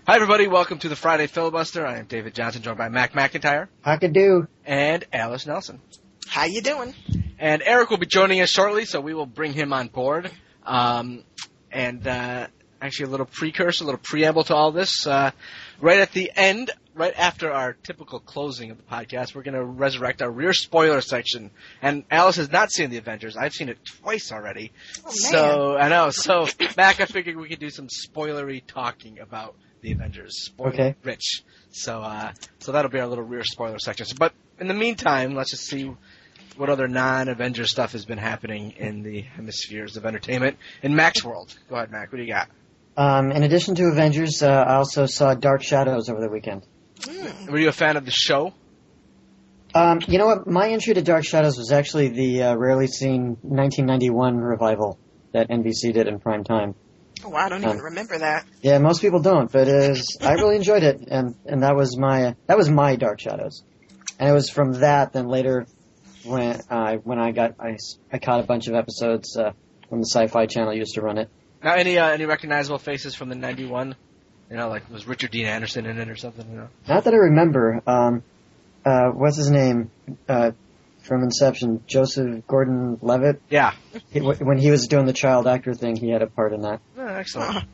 Hi, everybody. Welcome to the Friday Filibuster. I am David Johnson, joined by Mac McIntyre. I could do. And Alice Nelson. How you doing? And Eric will be joining us shortly, so we will bring him on board. Actually, a little precursor, a little preamble to all this. Right at the end, right after our typical closing of the podcast, we're going to resurrect our rear spoiler section. And Alice has not seen The Avengers. I've seen it twice already. Oh, so, I know. So, Mac, I figured we could do some spoilery talking about The Avengers. Okay. Rich. So that'll be our little rear spoiler section. But in the meantime, let's just see what other non-Avengers stuff has been happening in the hemispheres of entertainment in Mac's world. Go ahead, Mac. What do you got? In addition to Avengers, I also saw Dark Shadows over the weekend. Were you a fan of the show? You know what? My entry to Dark Shadows was actually the rarely seen 1991 revival that NBC did in prime time. Oh, I don't even remember that. Yeah, most people don't, but I really enjoyed it, and that was my Dark Shadows, and it was from that. Then later, when I caught a bunch of episodes when the Sci-Fi Channel used to run it. Now, any recognizable faces from the 91? You know, like was Richard Dean Anderson in it or something? You know? Not that I remember. What's his name from Inception? Joseph Gordon-Levitt. Yeah. When he was doing the child actor thing, he had a part in that. Oh, excellent.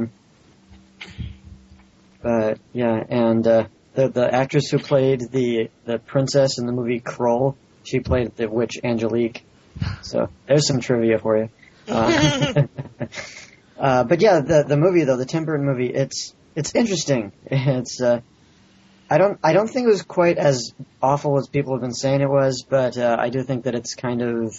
But yeah, and the actress who played the princess in the movie Kroll, she played the witch Angelique. So there's some trivia for you. But yeah, the movie though, the Tim Burton movie, it's interesting. It's I don't think it was quite as awful as people have been saying it was, but I do think that it's kind of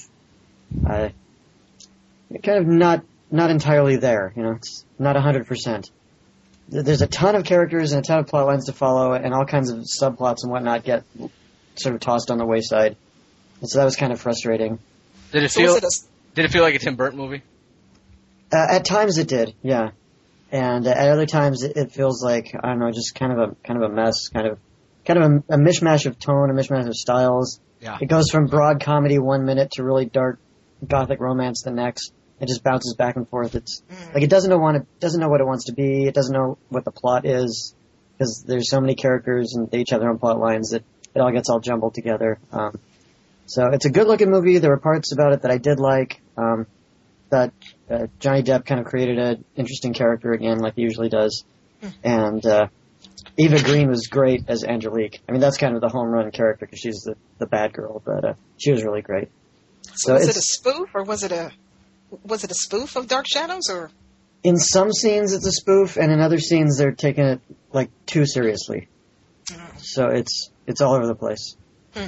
not entirely there. You know, it's not 100%. There's a ton of characters and a ton of plot lines to follow, and all kinds of subplots and whatnot get sort of tossed on the wayside. And so that was kind of frustrating. Did it feel like a Tim Burton movie? At times it did, yeah. And at other times it feels like, I don't know, just kind of a mess, kind of a mishmash of tone, a mishmash of styles. Yeah. It goes from broad comedy 1 minute to really dark gothic romance the next. It just bounces back and forth. It's like it doesn't know what it wants to be. It doesn't know what the plot is because there's so many characters and they each have their own plot lines that it all gets all jumbled together. So it's a good looking movie. There were parts about it that I did like. That Johnny Depp kind of created an interesting character again, like he usually does. And Eva Green was great as Angelique. I mean, that's kind of the home run character because she's the bad girl, but she was really great. So was it a spoof, or was it a spoof of Dark Shadows, or? In some scenes it's a spoof, and in other scenes they're taking it like too seriously. So it's all over the place.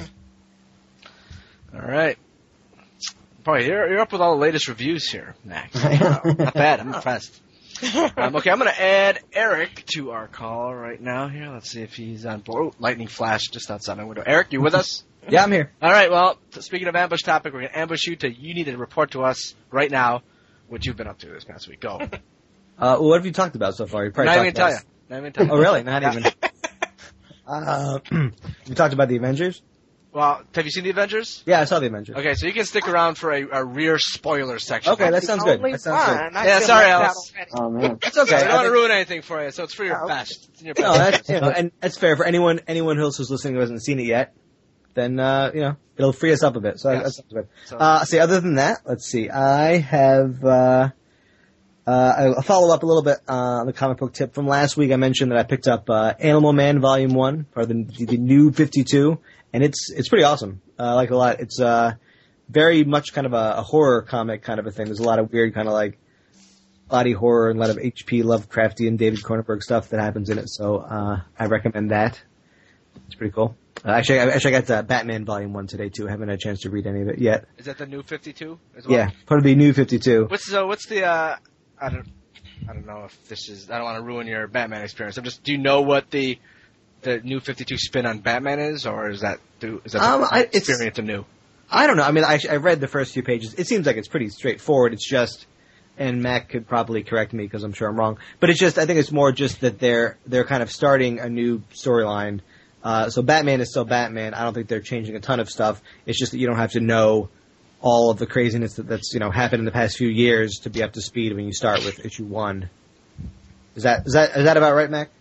All right. Boy, you're up with all the latest reviews here, Max. Not bad. I'm impressed. Okay, I'm going to add Eric to our call right now here. Let's see if he's on board. Oh, lightning flash just outside my window. Eric, you with us? Yeah, I'm here. All right, well, speaking of ambush topic, we're going to ambush you you need to report to us right now what you've been up to this past week. Go. What have you talked about so far? You probably Not even tell you. Oh, really? Not even. You talked about the Avengers? Well, have you seen The Avengers? Yeah, I saw the Avengers. Okay, so you can stick around for a rear spoiler section. Okay, that sounds good. That sounds good. Yeah, sorry, Alice. Oh man, That's okay. I don't want to ruin anything for you, so it's for your best. It's in your No, best. that's, and that's fair for anyone else who's listening who hasn't seen it yet. Then it'll free us up a bit. So Yes. that sounds good. So- Other than that, let's see. I have a follow up a little bit on the comic book tip from last week. I mentioned that I picked up Animal Man Volume 1, or the New 52, and it's pretty awesome. I like it a lot. It's very much kind of a horror comic kind of a thing. There's a lot of weird kind of like body horror and a lot of H.P. Lovecraftian, David Cronenberg stuff that happens in it. So I recommend that. It's pretty cool. Actually, I got Batman Volume 1 today too. I haven't had a chance to read any of it yet. Is that the New 52 as well? Yeah, part of the New 52. What's the I don't know if this is. I don't want to ruin your Batman experience. Do you know what the New 52 spin on Batman is, or is that the experience anew? I don't know. I mean, I read the first few pages. It seems like it's pretty straightforward. It's just, and Mac could probably correct me because I'm sure I'm wrong, but it's just, I think it's more just that they're kind of starting a new storyline. So Batman is still Batman. I don't think they're changing a ton of stuff. It's just that you don't have to know all of the craziness that's happened in the past few years to be up to speed when you start with issue 1. Is that about right, Mac?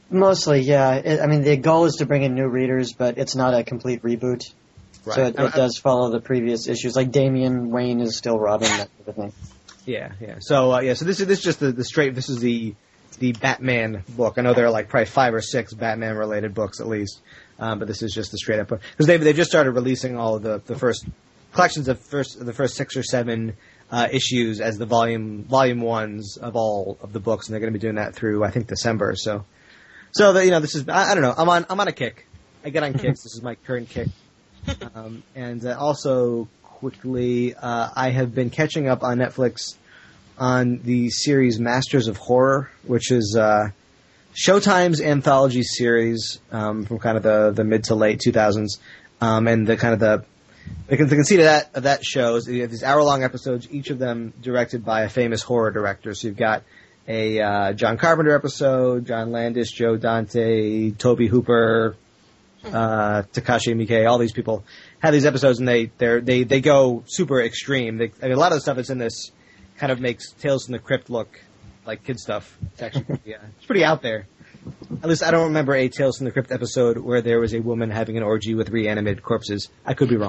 Mostly, yeah. I mean, the goal is to bring in new readers, but it's not a complete reboot. Right. So it does follow the previous issues. Like Damian Wayne is still Robin, that sort of thing. Yeah. So so this is just the straight. This is the Batman book. I know there are like probably 5 or 6 Batman related books at least, but this is just the straight up book because they've just started releasing all of the first collections of the first 6 or 7 issues as the volume ones of all of the books, and they're going to be doing that through I think December. So this is I don't know. I'm on a kick. I get on kicks. This is my current kick. And also quickly, I have been catching up on Netflix on the series Masters of Horror, which is Showtime's anthology series from kind of the mid to late 2000s, and the conceit of that show is you have these hour-long episodes, each of them directed by a famous horror director. So you've got a John Carpenter episode, John Landis, Joe Dante, Tobe Hooper, Takashi Miike, all these people have these episodes, and they go super extreme. A lot of the stuff that's in this kind of makes Tales from the Crypt look like kid stuff. It's actually it's pretty out there. At least I don't remember a Tales from the Crypt episode where there was a woman having an orgy with reanimated corpses. I could be wrong.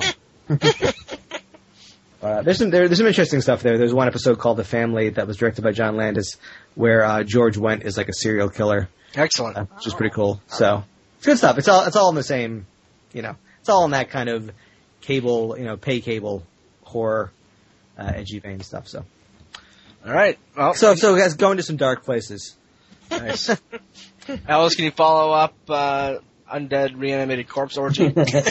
There's some interesting stuff there. There's one episode called The Family that was directed by John Landis where George Wendt is like a serial killer. Excellent. Which is pretty cool. So it's good stuff. It's all in the same, it's all in that kind of cable, pay cable horror, edgy vein stuff. So, all right. Well, so guys, going to some dark places. Nice. Alice, can you follow up Undead Reanimated Corpse Orgy?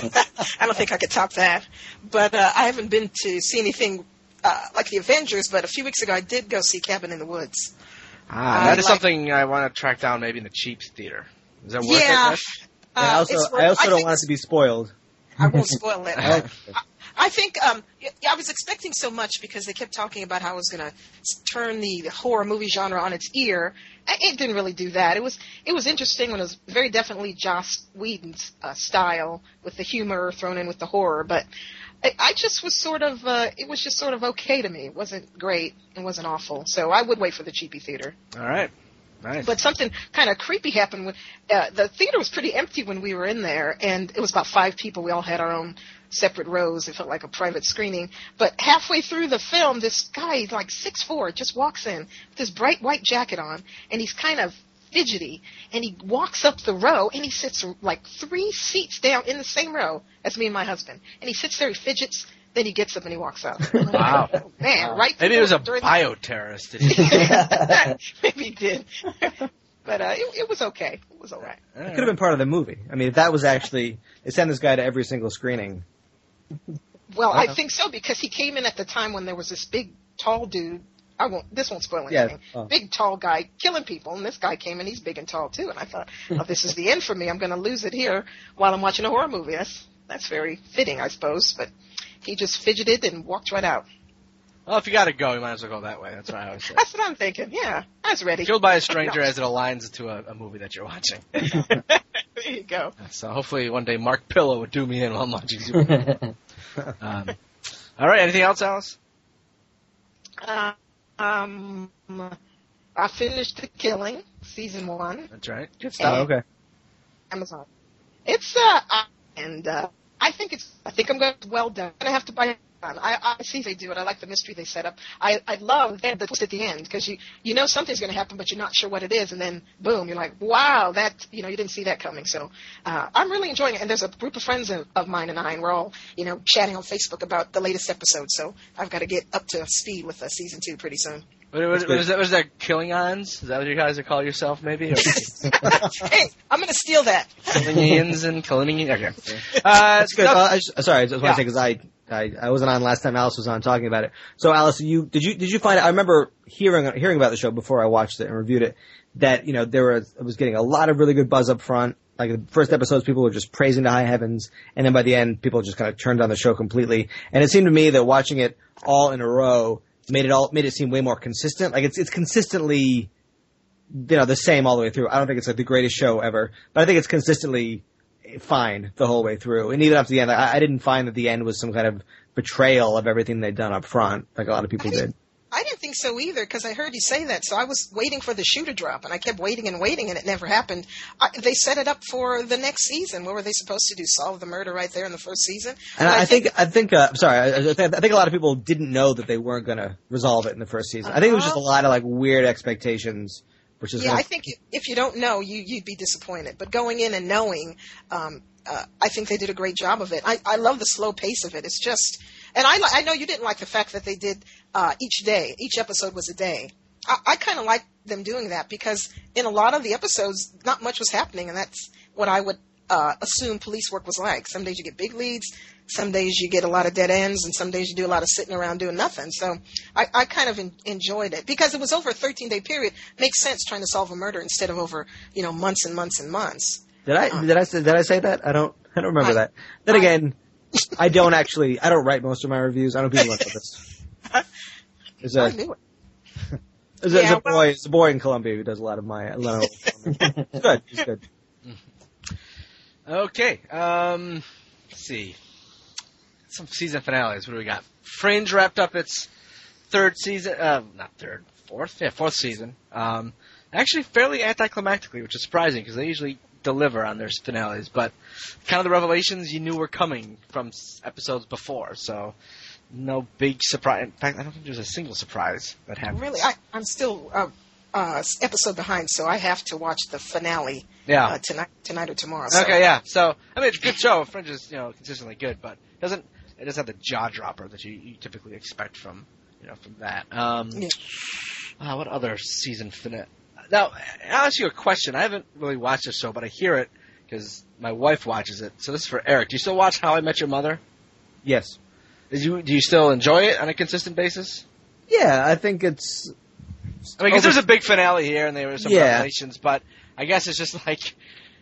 I don't think I could top that. But I haven't been to see anything like the Avengers, but a few weeks ago I did go see Cabin in the Woods. That is something I want to track down maybe in the cheap theater. Is that worth it? I also don't want it to be spoiled. I won't spoil it. I think I was expecting so much because they kept talking about how it was going to turn the horror movie genre on its ear. It didn't really do that. It was interesting when it was very definitely Joss Whedon's style with the humor thrown in with the horror. But I just was it was just sort of okay to me. It wasn't great. It wasn't awful. So I would wait for the cheapy theater. All right. Nice. But something kind of creepy happened. The theater was pretty empty when we were in there, and it was about 5 people. We all had our own separate rows. It felt like a private screening. But halfway through the film, this guy, like 6'4", just walks in with this bright white jacket on, and he's kind of fidgety. And he walks up the row, and he sits like 3 seats down in the same row as me and my husband. And he sits there, he fidgets, then he gets up and he walks out. Wow. Oh, man, right? Maybe it was a bioterrorist. Maybe he did. But it was okay. It was all right. It could have been part of the movie. I mean, if that was actually, they send this guy to every single screening. Well, I think so, because he came in at the time when there was this big, tall dude. This won't spoil anything. Yeah. Big, tall guy killing people, and this guy came in, he's big and tall too. And I thought, this is the end for me. I'm going to lose it here while I'm watching a horror movie. That's very fitting, I suppose. But he just fidgeted and walked right out. Well, if you got to go, you might as well go that way. That's what I always say. That's what I'm thinking. Yeah, I was ready. Killed by a stranger as it aligns to a movie that you're watching. There you go. So hopefully one day Mark Pillow would do me in while I'm watching Superman. All right, anything else, Alice? I finished The Killing, season 1. That's right. Good stuff. Oh, okay. Amazon. It's I think I'm going to well done. I have to buy it. I see they do it. I like the mystery they set up. I love the twist at the end, because you know something's going to happen, but you're not sure what it is, and then boom, you're like, wow, that you didn't see that coming. So I'm really enjoying it. And there's a group of friends of mine and I, and we're all chatting on Facebook about the latest episode. So I've got to get up to speed with season 2 pretty soon. Was that Killing-ons? Is that what you guys would call yourself, maybe? Hey, I'm going to steal that. Killing-ians and Killing-ians? Okay. That's good. I just want to say, because I wasn't on last time Alice was on talking about it. So Alice, did you find out? I remember hearing about the show before I watched it and reviewed it, that it was getting a lot of really good buzz up front. Like the first episodes, people were just praising to high heavens, and then by the end, people just kind of turned on the show completely. And it seemed to me that watching it all in a row made it seem way more consistent. Like it's consistently the same all the way through. I don't think it's like the greatest show ever, but I think it's consistently fine the whole way through. And even up to the end, I didn't find that the end was some kind of betrayal of everything they'd done up front, like a lot of people did. I didn't think so either because I heard you say that. So I was waiting for the shoe to drop, and I kept waiting and waiting, and it never happened. They set it up for the next season. What were they supposed to do? Solve the murder right there in the first season? And I think I think a lot of people didn't know that they weren't going to resolve it in the first season. I think it was just a lot of like weird expectations, which is I think if you don't know, you'd be disappointed. But going in and knowing, I think they did a great job of it. I love the slow pace of it. It's just, and I know you didn't like the fact that they did each episode was a day. I kind of like them doing that because in a lot of the episodes, not much was happening, and that's what I would assume police work was like. Some days you get big leads, some days you get a lot of dead ends, and some days you do a lot of sitting around doing nothing. So I kind of enjoyed it because it was over a 13-day period. Makes sense trying to solve a murder instead of over months and months and months. Did I say that? I don't remember that. Then again, I don't write most of my reviews. I don't people like this. I knew it. There's a boy in Columbia who does a lot of my. It's good. Okay. Let's see. Some season finales. What do we got? Fringe wrapped up its third season. Fourth season. Actually, fairly anticlimactically, which is surprising because they usually deliver on their finales. But kind of the revelations you knew were coming from episodes before. So no big surprise. In fact, I don't think there's a single surprise that happened. Really, I'm still episode behind, so I have to watch the finale. Yeah. Tonight or tomorrow. So. Okay, yeah. So I mean, it's a good show. Fringe is consistently good, but it doesn't have the jaw dropper that you typically expect from that. What other season finale? Now, I'll ask you a question. I haven't really watched this show, but I hear it because my wife watches it. So this is for Eric. Do you still watch How I Met Your Mother? Yes. Do you still enjoy it on a consistent basis? Yeah, I think it's. I mean, because there's a big finale here, and there were some revelations, but I guess it's just like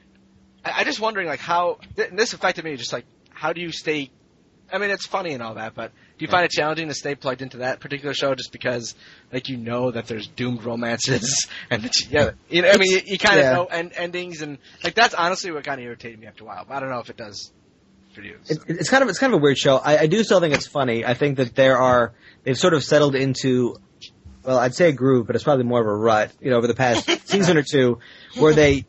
I just wondering like how this affected me. Just like how do you stay? I mean, it's funny and all that, but do you find it challenging to stay plugged into that particular show just because like that there's doomed romances and you kind of know endings and like that's honestly what kind of irritated me after a while. But I don't know if it does for you. So. It's kind of a weird show. I do still think it's funny. I think that they've sort of settled into. Well, I'd say a groove, but it's probably more of a rut, over the past season or two, where they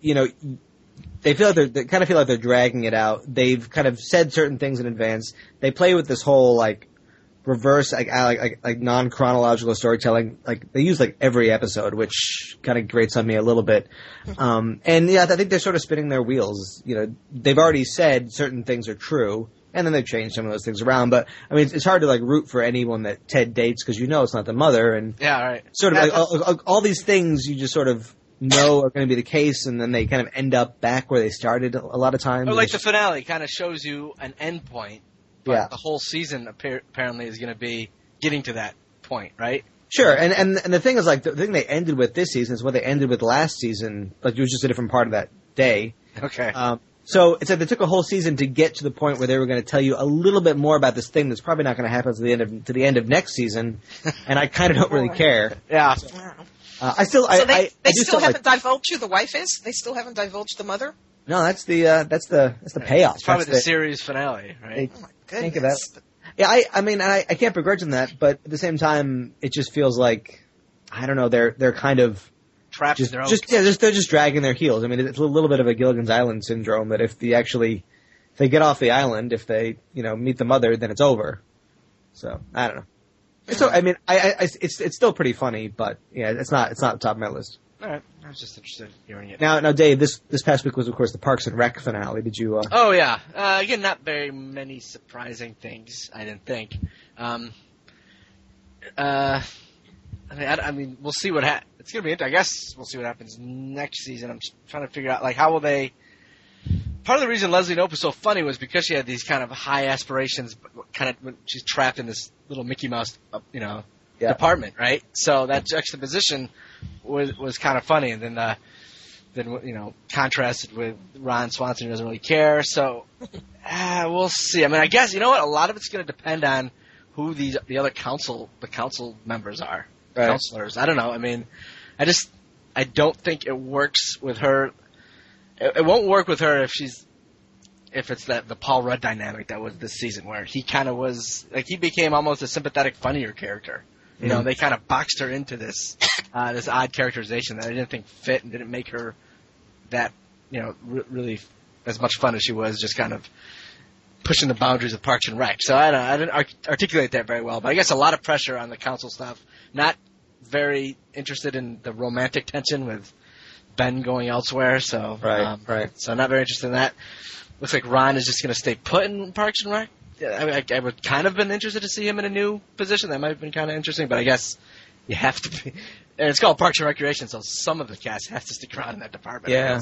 feel like they kind of feel like they're dragging it out. They've kind of said certain things in advance. They play with this whole like reverse, like non-chronological storytelling. Like they use like every episode, which kind of grates on me a little bit. And I think they're sort of spinning their wheels. They've already said certain things are true. And then they've changed some of those things around. But, I mean, it's hard to, like, root for anyone that Ted dates because it's not the mother. And sort of, all these things you just sort of know are going to be the case, and then they kind of end up back where they started a lot of times. Or like the finale kind of shows you an end point. But the whole season apparently is going to be getting to that point, right? Sure. And the thing is, like, the thing they ended with this season is what they ended with last season. Like, it was just a different part of that day. Okay. So it's like they took a whole season to get to the point where they were going to tell you a little bit more about this thing that's probably not going to happen to the end of next season, and I kind of don't really care. Yeah. So, I still haven't divulged who the wife is. They still haven't divulged the mother. No, that's the payoff. It's probably the series finale, right? Oh my goodness. Think of that. Yeah, I mean, I can't begrudge them that, but at the same time, it just feels like I don't know. They're kind of. Trapped in their own. They're just dragging their heels. I mean, it's a little bit of a Gilligan's Island syndrome that if they get off the island, if they meet the mother, then it's over. So I don't know. It's still pretty funny, but it's not the top of my list. All right, I was just interested in hearing it. Now, Dave, this past week was of course the Parks and Rec finale. Did you? Oh yeah, again, not very many surprising things. I didn't think. I mean, we'll see what happens. It's going to be interesting. I guess we'll see what happens next season. I'm trying to figure out, like, how will they... Part of the reason Leslie Knope was so funny was because she had these kind of high aspirations, kind of when she's trapped in this little Mickey Mouse, department, right? So that juxtaposition was kind of funny. And then contrasted with Ron Swanson, who doesn't really care. So we'll see. I mean, I guess, you know what? A lot of it's going to depend on who the other council members are. Right. Counselors. I don't know. I mean, I don't think it works with her. It won't work with her if it's the Paul Rudd dynamic that was this season, where he kind of was like he became almost a sympathetic, funnier character You know, they kind of boxed her into this this odd characterization that I didn't think fit and didn't make her that, you know, really as much fun as she was, just kind of pushing the boundaries of Parks and Rec. So I didn't articulate that very well, but I guess a lot of pressure on the council stuff. Not very interested in the romantic tension with Ben going elsewhere. So right. So not very interested in that. Looks like Ron is just going to stay put in Parks and Rec. I would kind of been interested to see him in a new position. That might have been kind of interesting, but I guess you have to be. And it's called Parks and Recreation, so some of the cast has to stick around in that department. Yeah.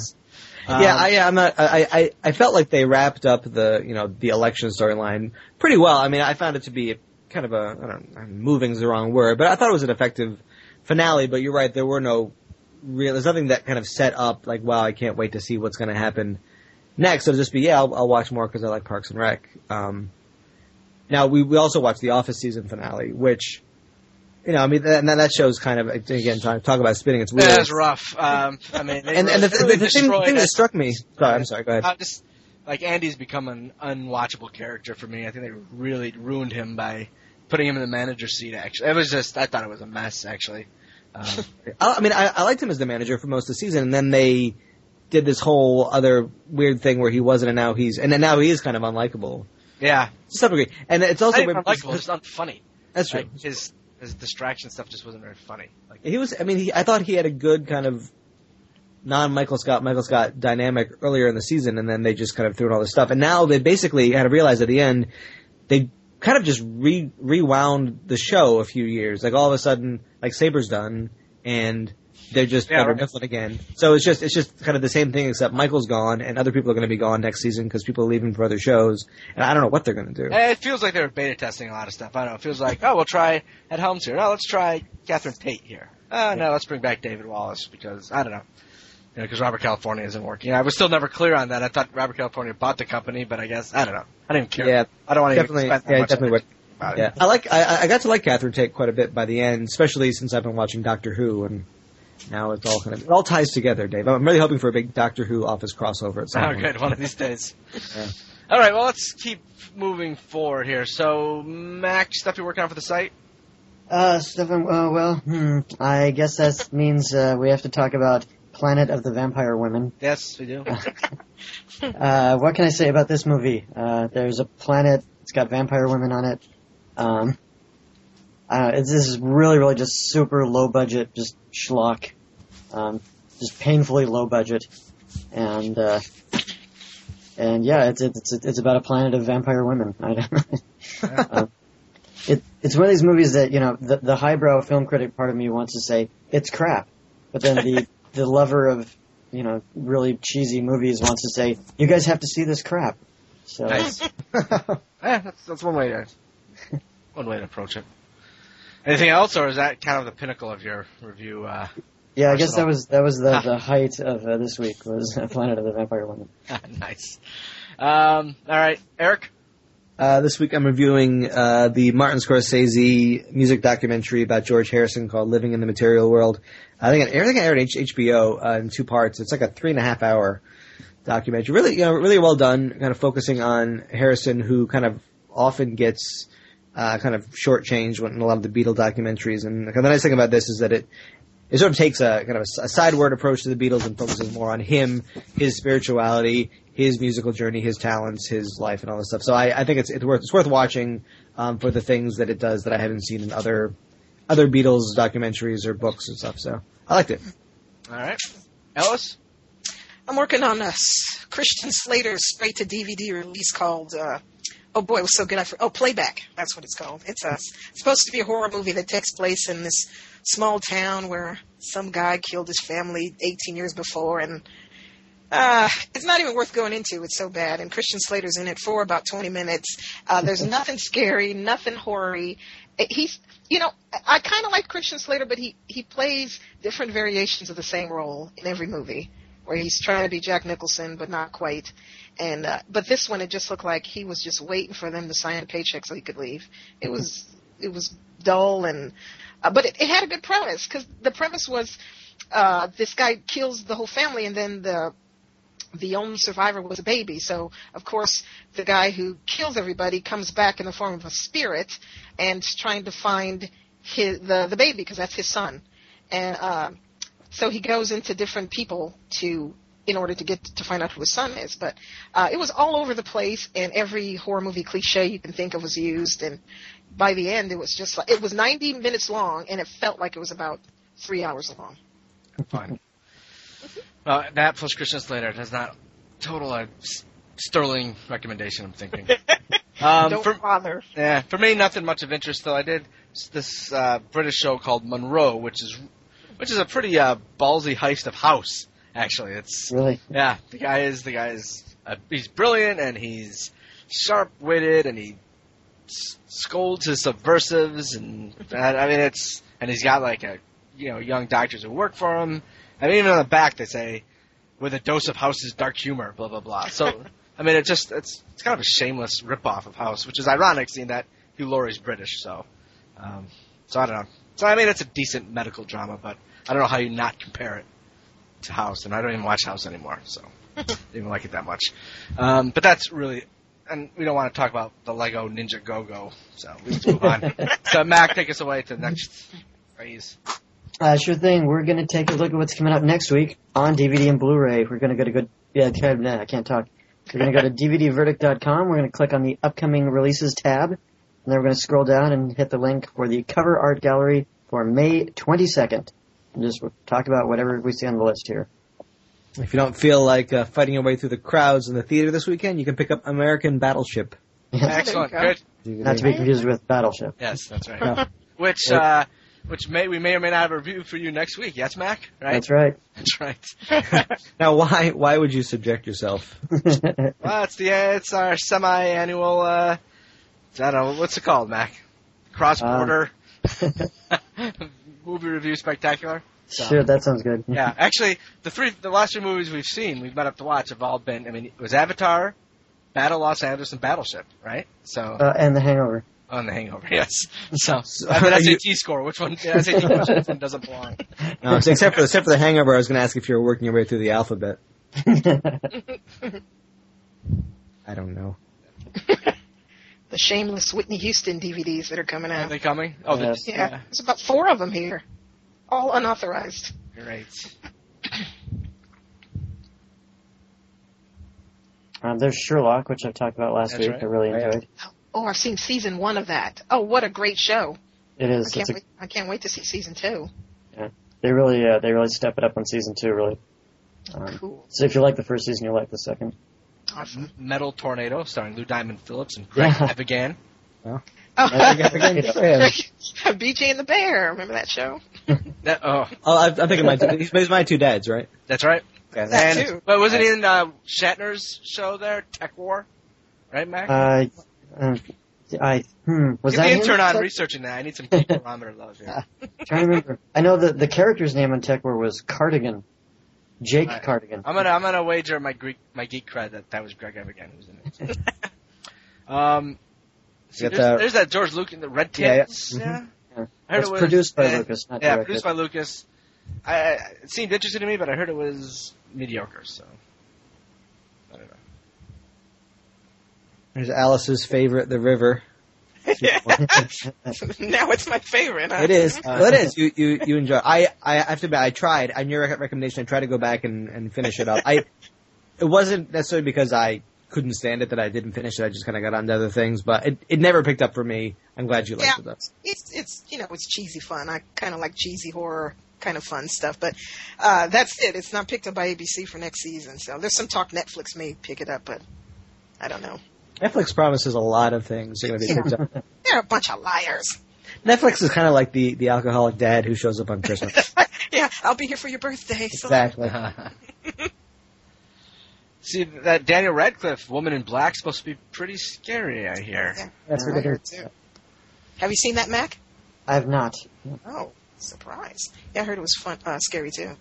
I felt like they wrapped up the election storyline pretty well. I mean, I found it to be kind of moving's the wrong word, but I thought it was an effective finale. But you're right, there's nothing that kind of set up like, wow, I can't wait to see what's going to happen next. It'll just be, I'll watch more because I like Parks and Rec. Now we also watched the Office season finale, which, you know, I mean, and that show's kind of, again, talk about spinning its wheels. Yeah, it was rough. I mean, the thing that struck me. Sorry, I'm sorry. Go ahead. Just like Andy's become an unwatchable character for me. I think they really ruined him by putting him in the manager's seat. Actually, I thought it was a mess. Actually, I mean, I liked him as the manager for most of the season, and then they did this whole other weird thing where he wasn't, and now he is kind of unlikable. Yeah, to some degree, and it's also unlikable. It's not funny. That's true. Like, his distraction stuff just wasn't very funny. Like, he was. I mean, I thought he had a good kind of non-Michael Scott dynamic earlier in the season, and then they just kind of threw in all this stuff. And now they basically had to realize at the end they kind of just rewound the show a few years. Like all of a sudden, like Saber's done, and they're just Mifflin again. So it's just kind of the same thing, except Michael's gone, and other people are going to be gone next season because people are leaving for other shows, and I don't know what they're going to do. It feels like they were beta testing a lot of stuff. I don't know. It feels like, we'll try Ed Helms here. No, let's try Catherine Tate here. No, let's bring back David Wallace because I don't know. Because Robert California isn't working. I was still never clear on that. I thought Robert California bought the company, but I guess I don't know. I didn't care. Yeah, I don't want to spend that much definitely about it. Yeah, I got to like Catherine Tate quite a bit by the end, especially since I've been watching Doctor Who, and now it all ties together, Dave. I'm really hoping for a big Doctor Who Office crossover at some point. Good, one of these days. Yeah. All right, well, let's keep moving forward here. So, Mac, stuff you're working on for the site? I guess that means we have to talk about Planet of the Vampire Women. Yes, we do. What can I say about this movie? There's a planet, it's got vampire women on it. This is really, really just super low budget, just schlock. Just painfully low budget. And yeah, it's about a planet of vampire women. I don't it's one of these movies that, you know, the highbrow film critic part of me wants to say, it's crap. But then the lover of, you know, really cheesy movies wants to say, you guys have to see this crap. So nice. That's one way to approach it. Anything else, or is that kind of the pinnacle of your review? Yeah, I guess that was the height of this week was Planet of the Vampire Women. Nice. All right, Eric. This week I'm reviewing the Martin Scorsese music documentary about George Harrison called "Living in the Material World." I think it aired on HBO in 2 parts. It's like a 3.5 hour documentary. Really well done. Kind of focusing on Harrison, who kind of often gets kind of shortchanged in a lot of the Beatle documentaries. And the nice thing about this is that it sort of takes a kind of a sideward approach to the Beatles and focuses more on him, his spirituality, his musical journey, his talents, his life, and all this stuff. So I think it's worth watching for the things that it does that I haven't seen in other Beatles documentaries or books and stuff. So I liked it. All right, Ellis. I'm working on a Christian Slater's straight to DVD release called. Oh boy, it was so good! Playback. That's what it's called. It's supposed to be a horror movie that takes place in this small town where some guy killed his family 18 years before, and it's not even worth going into. It's so bad. And Christian Slater's in it for about 20 minutes. There's nothing scary, nothing horror-y. I kind of like Christian Slater, but he plays different variations of the same role in every movie, where he's trying to be Jack Nicholson, but not quite. And but this one, it just looked like he was just waiting for them to sign a paycheck so he could leave. It was dull, and but it had a good premise, because the premise was this guy kills the whole family, and then the only survivor was a baby. So of course the guy who kills everybody comes back in the form of a spirit and is trying to find the baby, because that's his son. And so he goes into different people in order to get to find out who his son is. But it was all over the place, and every horror movie cliche you can think of was used. And by the end, it was just like, it was 90 minutes long, and it felt like it was about 3 hours long. Fine. Well, that plus Christian Slater does not total a sterling recommendation, I'm thinking. Don't bother. Yeah, for me, nothing much of interest, though. I did this British show called Monroe, which is a pretty ballsy heist of House. Actually, it's Really? yeah. The guy is he's brilliant, and he's sharp-witted, and he scolds his subversives, and I mean and he's got like young doctors who work for him. I mean, even on the back they say, with a dose of House's dark humor, blah blah blah. So I mean, it's kind of a shameless ripoff of House, which is ironic, seeing that Hugh Laurie's British. So I don't know. So I mean, it's a decent medical drama, but I don't know how you not compare it to House, and I don't even watch House anymore, so I didn't even like it that much. But that's really, and we don't want to talk about the Lego Ninja Go-Go, so we just move on. So Mac, take us away to the next phase. Sure thing. We're going to take a look at what's coming out next week on DVD and Blu-ray. We're going to go to I can't talk. We're going to go to DVDverdict.com. We're going to click on the upcoming releases tab, and then we're going to scroll down and hit the link for the cover art gallery for May 22nd. And just talk about whatever we see on the list here. If you don't feel like fighting your way through the crowds in the theater this weekend, you can pick up American Battleship. Excellent, good. DVD. Not to be confused with Battleship. Yes, that's right. Yeah. Which we may or may not have a review for you next week. Yes, Mac? Right? That's right. That's right. Now, why would you subject yourself? Well, it's our semi-annual, I don't know, what's it called, Mac? Cross-border movie review spectacular. So, Sure, that sounds good. yeah, actually, the last 3 movies we've met up to watch have all been, I mean, it was Avatar, Battle Los Angeles, and Battleship, right? So And The Hangover. on The Hangover, yes. So are the you- SAT score, which one? The SAT question, which one doesn't belong? No, except for the Hangover, I was going to ask if you were working your way through the alphabet. I don't know. The shameless Whitney Houston DVDs that are coming Are out. they coming? Oh, Yes. Yeah, there's about 4 of them here, all unauthorized. great. There's Sherlock, which I talked about last That's week. right. I really Oh, yeah. enjoyed. Oh, I've seen season 1 of that. Oh, what a great show! It is. I can't wait to see season 2. They really step it up on season 2. Really. Cool. So if you like the first season, you'll like the second. Awesome. Metal Tornado, starring Lou Diamond Phillips and Greg Evigan. Oh, Yeah. BJ and the Bear. Remember that show? Oh, I'm thinking he's my 2 dads, right? That's right. Okay, That And, too. but wasn't he in Shatner's show there, Tech War? Right, Mac? Was Get that the him? intern on researching that. I need some geek barometer love here. Trying to remember. I know that the character's name on Tech War was Cardigan. Jake Right. Cardigan. I'm gonna wager my geek cred that was Greg Evigan who's in it. See, You got there's that George Lucas in the Red Yeah, yeah. Tins. Yeah. Yeah. I heard It's it was produced by Lucas, not Yeah, directed. produced by Lucas. It seemed interesting to me, but I heard it was mediocre. So I don't know. There's Alice's favorite, The River. Now it's my favorite. Huh? It is. Well, it is. You enjoy. I have to admit, I tried. On your recommendation, I tried to go back and finish it up. It wasn't necessarily because I couldn't stand it that I didn't finish it. I just kind of got on to other things, but it never picked up for me. I'm glad you liked it though. It's it's cheesy fun. I kind of like cheesy horror kind of fun stuff, but that's it. It's not picked up by ABC for next season. So there's some talk Netflix may pick it up, but I don't know. Netflix promises a lot of things are going to be picked up. They're a bunch of liars. Netflix is kind of like the alcoholic dad who shows up on Christmas. Yeah, I'll be here for your birthday. So. Exactly. See, that Daniel Radcliffe, Woman in Black, supposed to be pretty scary, I hear. Yeah, That's I what heard too. Have you seen that, Mac? I have not. Oh, surprise! Yeah, I heard it was fun, scary too.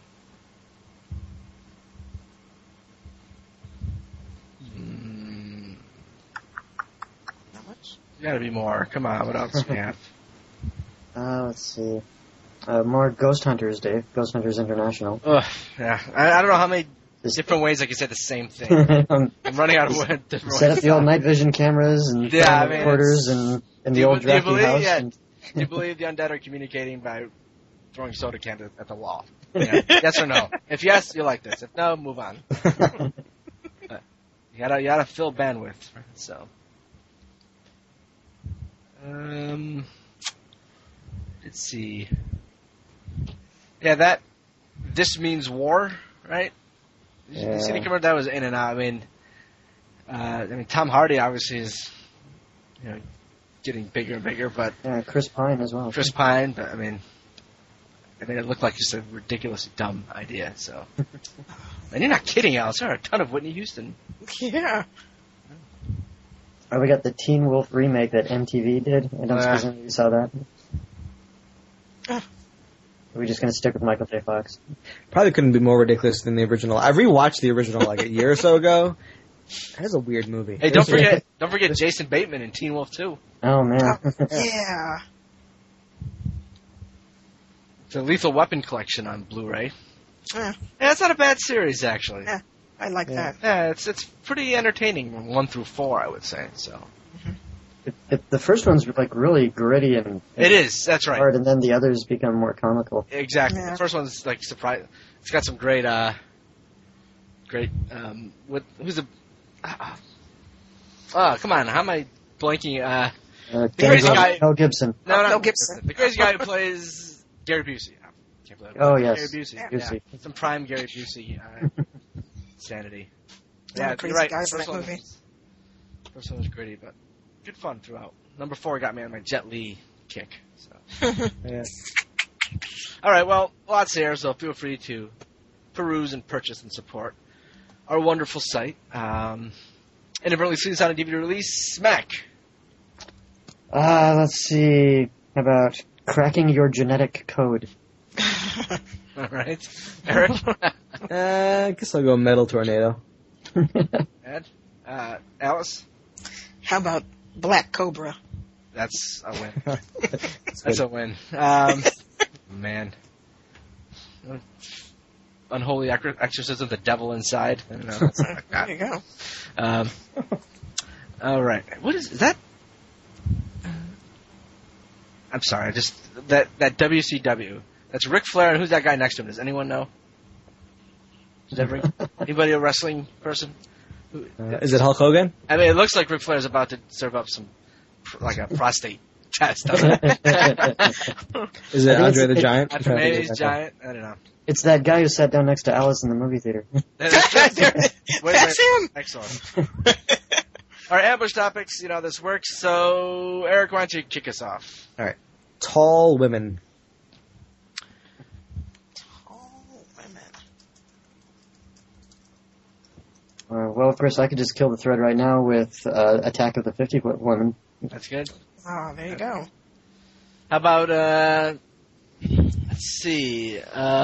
Not much. Gotta be more. Come on, what else do we have? Let's see. More Ghost Hunters, Dave. Ghost Hunters International. Ugh, yeah. I don't know how many Just different ways I can say the same thing. I'm running out of different ways. set up the old night vision cameras and Yeah, I film mean, recorders and in Do the you- old do you drafty believe- house. yeah. And, Do you believe the undead are communicating by throwing soda cans at the wall? Yeah. Yes or no? If yes, you like this. If no, move on. You gotta fill bandwidth. So, let's see. Yeah, this means war, right? Yeah. You see the commercial that was in and out. I mean, Tom Hardy obviously is, getting bigger and bigger, but Yeah, Chris Pine as well. Chris Pine, but I mean, it looked like just a ridiculously dumb idea. So, and you're not kidding, Alice. There are a ton of Whitney Houston. Yeah. Oh, we got the Teen Wolf remake that MTV did. I don't suppose any of you saw that. Are we just going to stick with Michael J. Fox? Probably couldn't be more ridiculous than the original. I rewatched the original like a year or so ago. That is a weird movie. Hey, don't forget Jason Bateman in Teen Wolf 2. Oh, man. Yeah. The Lethal Weapon collection on Blu-ray. Yeah. Yeah, it's not a bad series, actually. Yeah. I like that. Yeah, it's pretty entertaining, 1 through 4, I would say. So The first one's like really gritty and it is. That's right. hard, and then the others become more comical. Exactly. Yeah. The first one's like surprise. It's got some great. Who's the? Come on! How am I blanking? crazy guy- Mel Gibson. No, Mel Gibson. The crazy guy who plays Gary Busey. I can't believe it. Oh, yes. Gary Busey. Busey. Yeah. Some prime Gary Busey sanity. Yeah, Yeah, crazy you're right. guys in First that one movie. First one was gritty, but good fun throughout. Number 4 got me on my Jet Li kick. So. Yeah. All right, well, lots here, so feel free to peruse and purchase and support our wonderful site. Inadvertently seen this on a DVD release. Mac. Let's see. How about cracking your genetic code? All right. Eric. I guess I'll go Metal Tornado. Ed. Alice. How about Black Cobra? That's a win. That's That's good. a win. Man. Unholy Exorcism of the Devil Inside. I don't know. Something like that. There you go. All right. What is that? I'm sorry. That WCW. That's Ric Flair, and who's that guy next to him? Does anyone know? Does anybody a wrestling person? Is it Hulk Hogan? I mean, it looks like Ric Flair's about to serve up some, like a prostate test. Doesn't it? Is it Andre the Giant? After maybe he's giant. I don't know. It's that guy who sat down next to Alice in the movie theater. That's him. Excellent. All right, ambush topics. You know this works. So, Eric, why don't you kick us off? All right. Tall women. Oh, wait a minute. Well, of course, I could just kill the thread right now with Attack of the 50-Foot Woman. That's good. Oh, there you go. How about, let's see,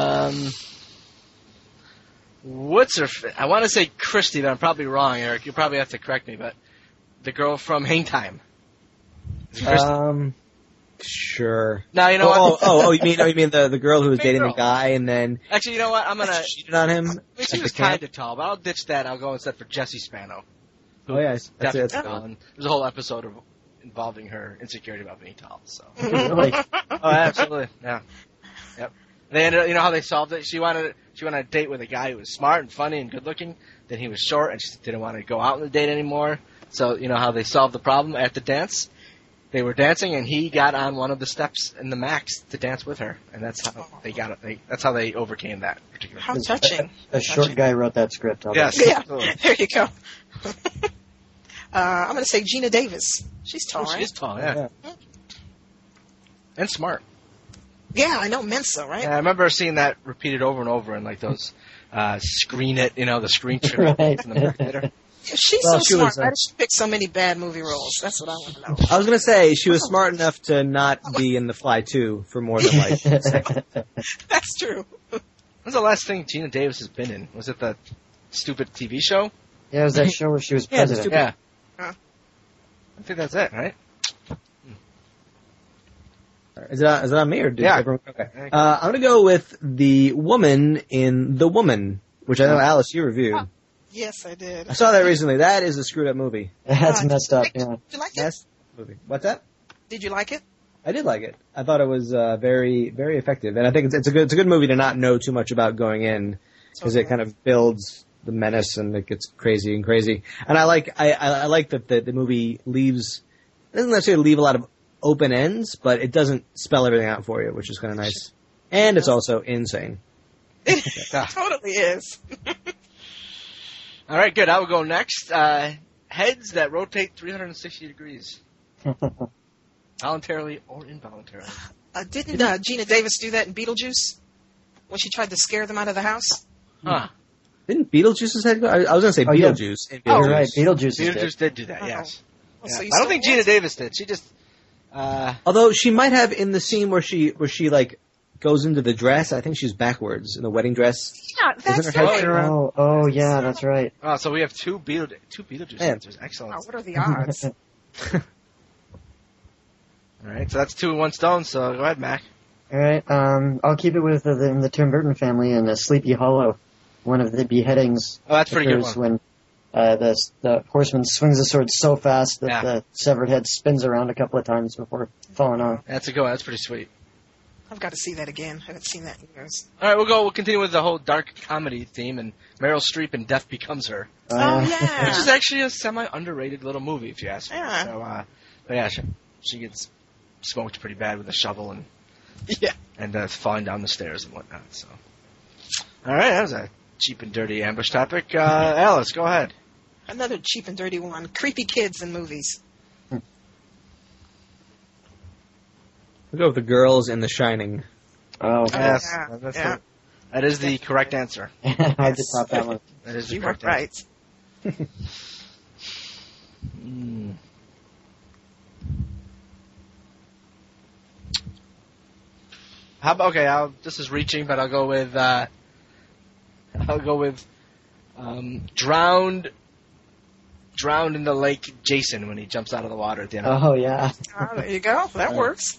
what's her, I want to say Christy, but I'm probably wrong, Eric. You probably have to correct me, but the girl from Hang Time. Is it Christy? Sure. No, you know what? You mean the girl who was Big dating girl. the guy and then Actually, you know what? I'm going to, cheated on him? she was kind of tall, but I'll ditch that. I'll go instead for Jessie Spano. Oh, yeah. That's Definitely it. tall. And there's a whole episode involving her insecurity about being tall, so. Really? Oh, absolutely. Yeah. Yep. They ended up, you know how they solved it? She wanted a date with a guy who was smart and funny and good looking. Then he was short and she didn't want to go out on the date anymore. So, you know how they solved the problem at the dance? They were dancing and he got on one of the steps in the Max to dance with her. And that's how they got it. That's how they overcame that particular How touching. A short guy wrote that script. I'll Yes. bet. Yeah, Absolutely. there you go. I'm going to say Gina Davis. She's tall, She right? is tall, yeah. And smart. Yeah, I know Mensa, right? Yeah, I remember seeing that repeated over and over in like those screen it, the screen trip Right. in the movie theater. She's Well, so she smart. was, Why did she pick so many bad movie roles? That's what I want to know. I was gonna say she was smart enough to not be in The Fly 2 for more than like a second. That's true. When's the last thing Gina Davis has been in? Was it the stupid TV show? Yeah, it was that show where she was Yeah, the president. stupid- Yeah. Huh. I think that's it, right? Is it on me or did Yeah. everyone? Okay. I'm gonna go with the woman in The Woman, which I know Alice you reviewed. Yes, I did. I saw that recently. That is a screwed up movie. That's messed up, yeah. Did you like it? Yes. Movie. What's that? Did you like it? I did like it. I thought it was very, very effective, and I think it's a good movie to not know too much about going in because it kind of builds the menace and it gets crazy and crazy. And I like that the movie doesn't necessarily leave a lot of open ends, but it doesn't spell everything out for you, which is kind of nice. And it's also insane. It totally is. All right, good. I will go next. Heads that rotate 360 degrees. Voluntarily or involuntarily. Didn't Gina Davis do that in Beetlejuice? When she tried to scare them out of the house? Huh. Didn't Beetlejuice's head go? I was going to say Beetlejuice. Yeah. Oh, right. Beetlejuice did do that, yes. Oh, Yeah. so you I don't saw think it? Gina Davis did. She just... Although she might have in the scene where she like goes into the dress. I think she's backwards in the wedding dress. Yeah, that's Isn't her head right. around? Oh, yeah, that's right. Oh, so we have two Beetlejuice Man. answers. Excellent. Oh, what are the odds? All right, so that's 2 in 1 stone, so go ahead, Mac. All right, I'll keep it with the Tim Burton family and Sleepy Hollow. One of the beheadings Oh, that's a pretty good occurs one. when the horseman swings the sword so fast that Yeah. the severed head spins around a couple of times before falling off. That's a good one. That's pretty sweet. I've got to see that again. I haven't seen that in years. All right, we'll continue with the whole dark comedy theme, and Meryl Streep in Death Becomes Her, Oh, which yeah. is actually a semi-underrated little movie, if you ask me. Yeah. So, but yeah, she gets smoked pretty bad with a shovel and Yeah. falling down the stairs and whatnot. So, all right, that was a cheap and dirty ambush topic. Alice, go ahead. Another cheap and dirty one. Creepy kids in movies. We'll go with the girls in The Shining. Oh, Yes, yeah, that's yeah. that is the correct answer. I just thought that one. That is the You were correct right. answer. Mm. How about this is reaching, but I'll go with drowned in the lake Jason when he jumps out of the water at the end. Oh, yeah. There you go. That works.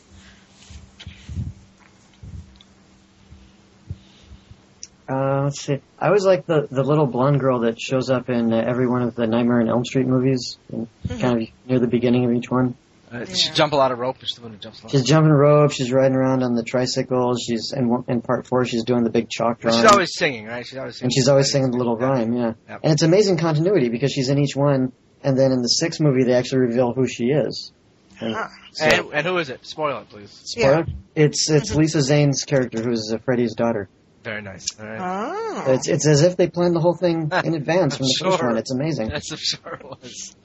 Let's see. I always like the little blonde girl that shows up in every one of the Nightmare on Elm Street movies, kind of near the beginning of each one. She jump a lot of rope. She's the one who jumps a lot. She's jumping rope. She's riding around on the tricycle. She's in part 4. She's doing the big chalk But drawing. she's always singing, right? She's always singing. And she's always singing the little rhyme, yeah. Yep. And it's amazing continuity because she's in each one, and then in the 6th movie they actually reveal who she is. And, Ah. And who is it? Spoil it, please. spoiler? It's Lisa Zane's character, who's Freddy's daughter. Very nice. All right. Oh. It's as if they planned the whole thing in advance from the first Sure. one. It's amazing. Yes, I'm sure it was.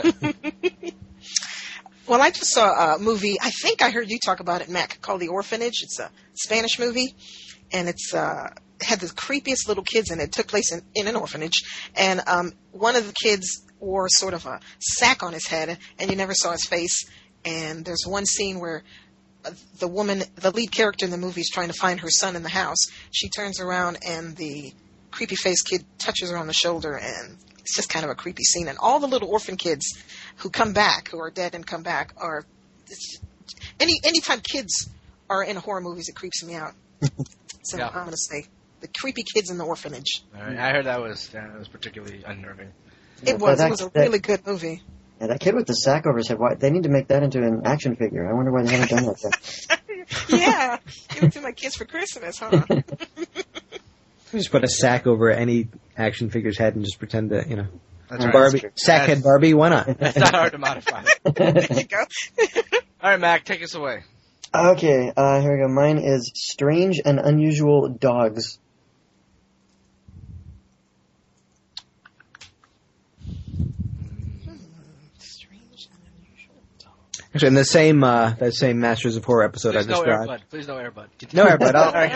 Well, I just saw a movie. I think I heard you talk about it, Mac, called The Orphanage. It's a Spanish movie, and it's had the creepiest little kids in it. It took place in an orphanage, and one of the kids wore sort of a sack on his head, and you never saw his face. And there's one scene where the woman, the lead character in the movie, is trying to find her son in the house. She turns around, and the creepy-faced kid touches her on the shoulder, and it's just kind of a creepy scene. And all the little orphan kids who come back, who are dead and come back, are anytime kids are in horror movies, it creeps me out. So Yeah. I'm going to say the creepy kids in the orphanage. All right. I heard that was particularly unnerving. Yeah, It was. but It was a really good movie. Yeah, that kid with the sack over his head, they need to make that into an action figure. I wonder why they haven't done that yet. Yeah, give it to my kids for Christmas, huh? Just put a sack over any action figure's head and just pretend that, That's right. Barbie, sackhead Barbie, why not? It's not hard to modify. There you go. All right, Mac, take us away. Okay, here we go. Mine is Strange and Unusual Dogs. Strange and unusual dog. Actually, in the same that same Masters of Horror episode Please I no described. airbud. Please no airbud. No airbud.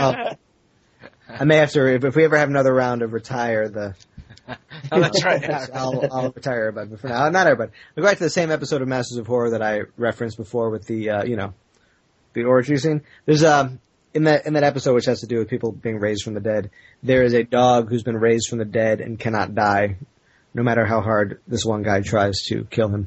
I may have to, if we ever have another round of retire the. Oh, that's right. Yeah. I'll retire airbud, but for now, not airbud. We'll go back to the same episode of Masters of Horror that I referenced before with the the orgy scene. There's in that episode, which has to do with people being raised from the dead, there is a dog who's been raised from the dead and cannot die, no matter how hard this one guy tries to kill him.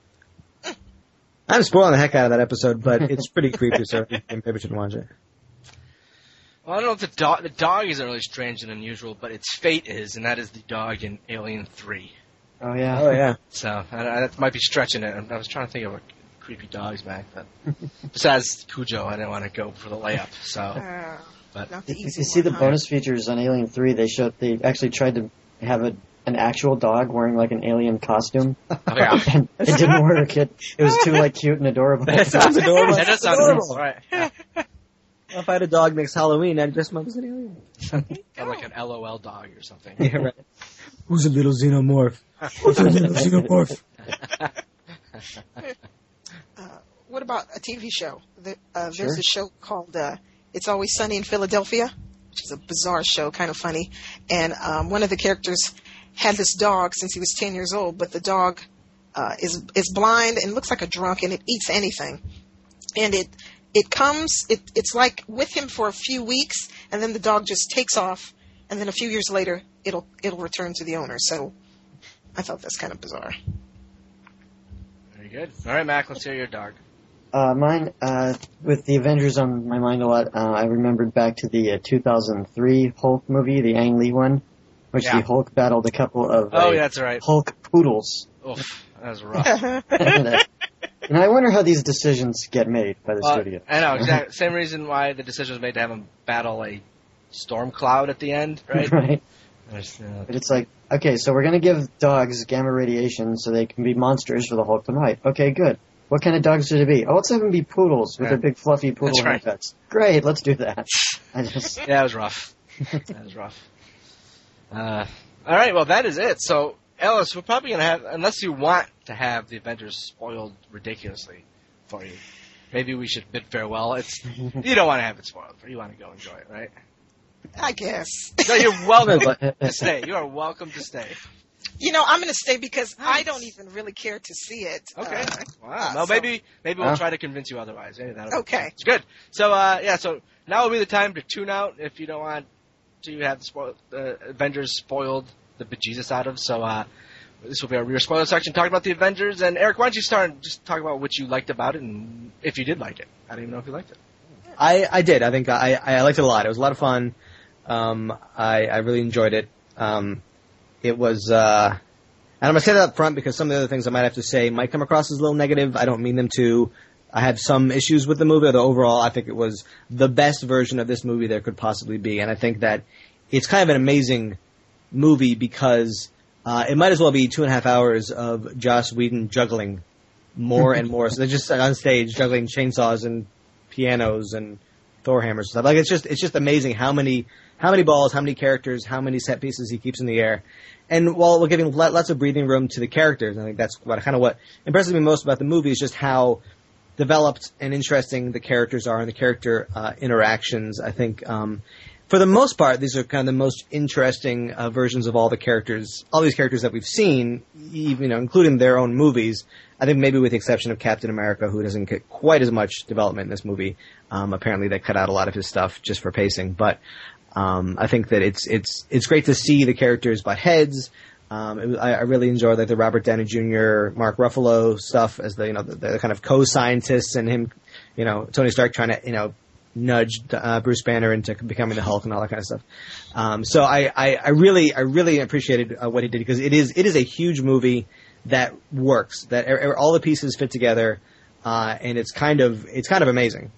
I'm spoiling the heck out of that episode, but it's pretty creepy, so maybe shouldn't watch it. Well, I don't know if the dog isn't really strange and unusual, but its fate is, and that is the dog in Alien 3. Oh, yeah. Oh yeah. So that might be stretching it. I was trying to think of a creepy dogs back. But besides Cujo, I didn't want to go for the layup. So, but Not the You easy see the one, huh? bonus features on Alien 3, they actually tried to have an actual dog wearing like an alien costume. oh, yeah. And it didn't work. It was too like cute and adorable. That sounds adorable. That does sound adorable. right. Yeah. If I had a dog next Halloween, I'd dress him up as an alien. Or like an LOL dog or something. Yeah, right. Who's a little xenomorph? Who's a little xenomorph? What about a TV show? There's Sure. a show called It's Always Sunny in Philadelphia, which is a bizarre show, kind of funny. And one of the characters had this dog since he was 10 years old, but the dog is blind and looks like a drunk, and it eats anything. And it's like with him for a few weeks, and then the dog just takes off, and then a few years later, it'll return to the owner. So I thought that's kind of bizarre. Very good. All right, Mac, let's hear your dog. Mine, with the Avengers on my mind a lot, I remembered back to the 2003 Hulk movie, the Ang Lee one, which Yeah. the Hulk battled a couple of Oh, yeah, that's right. Hulk poodles. Oof, that was rough. And I wonder how these decisions get made by the studio. I know, exactly. Same reason why the decision was made to have him battle a storm cloud at the end, right? Right. There's, But it's like, okay, so we're going to give dogs gamma radiation so they can be monsters for the Hulk to fight. Okay, good. What kind of dogs should it be? Oh, let's have them be poodles with Yeah. their big fluffy poodle That's right. haircuts. Great, let's do that. yeah, it was rough. That was rough. All right, well, that is it. So, Ellis, we're probably going to have, unless you want to have the Avengers spoiled ridiculously for you, maybe we should bid farewell. You don't want to have it spoiled, but you want to go enjoy it, right? I guess. No, you're welcome to stay. You are welcome to stay. I'm going to stay because I don't even really care to see it. Okay. Wow. Well, maybe we'll try to convince you otherwise. Maybe that'll Okay. It's good. So, so now will be the time to tune out if you don't want to have the Avengers spoiled the bejesus out of. So, this will be our real spoiler section talking about the Avengers. And Eric, why don't you start and just talk about what you liked about it and if you did like it. I don't even know if you liked it. I did. I think I liked it a lot. It was a lot of fun. I really enjoyed it. It was, and I'm gonna say that up front because some of the other things I might have to say might come across as a little negative. I don't mean them to. I had some issues with the movie, although overall I think it was the best version of this movie there could possibly be. And I think that it's kind of an amazing movie because it might as well be 2.5 hours of Joss Whedon juggling more and more. So they're just on stage juggling chainsaws and pianos and Thor hammers and stuff. Like it's just amazing how many balls, how many characters, how many set pieces he keeps in the air. And while we're giving lots of breathing room to the characters, I think that's what impresses me most about the movie is just how developed and interesting the characters are and the character interactions. I think for the most part, these are kind of the most interesting versions of all these characters that we've seen, even including their own movies. I think maybe with the exception of Captain America, who doesn't get quite as much development in this movie. Apparently, they cut out a lot of his stuff just for pacing, but. I think that it's great to see the characters butt heads. I really enjoyed like the Robert Downey Jr., Mark Ruffalo stuff as the kind of co-scientists and him, Tony Stark trying to nudge Bruce Banner into becoming the Hulk and all that kind of stuff. So I really appreciated what he did because it is a huge movie that works, that all the pieces fit together, and it's kind of amazing.